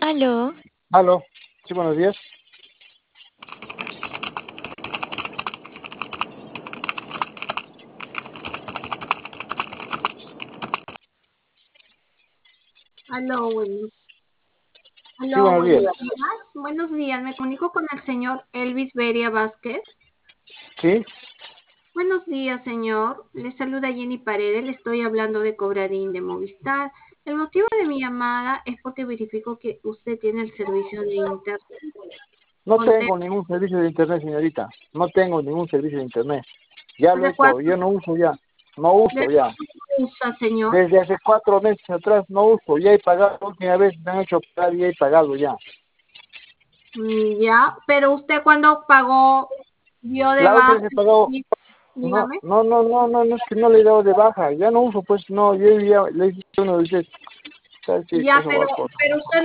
Aló, Aló, sí, buenos días. Aló, Sí, aló, buenos buenos días. días. Buenos días, me comunico con el señor Elvis Beria Vázquez. Sí, Buenos días, señor. Le saluda Jenny Paredes. Le estoy hablando de Cobrarín de Movistar. El motivo de mi llamada es porque verifico que usted tiene el servicio de internet. no con tengo ningún servicio de internet, señorita. No tengo ningún servicio de internet. Ya lo he ¿Desde cuándo hecho, yo no uso ya. No uso ya. usa, señor? Desde hace 4 meses atrás no uso. Ya he pagado, la última vez me han hecho pagar y he pagado ya. Ya, pero usted cuando pagó, dio de La última baja, vez he pagado, y- no, dígame. no, no, no, no, no es que no le he dado de baja. Ya no uso, pues no, yo ya le dije a uno de ustedes, ¿sabes qué? Ya, Cosa, pero, cosa. pero usted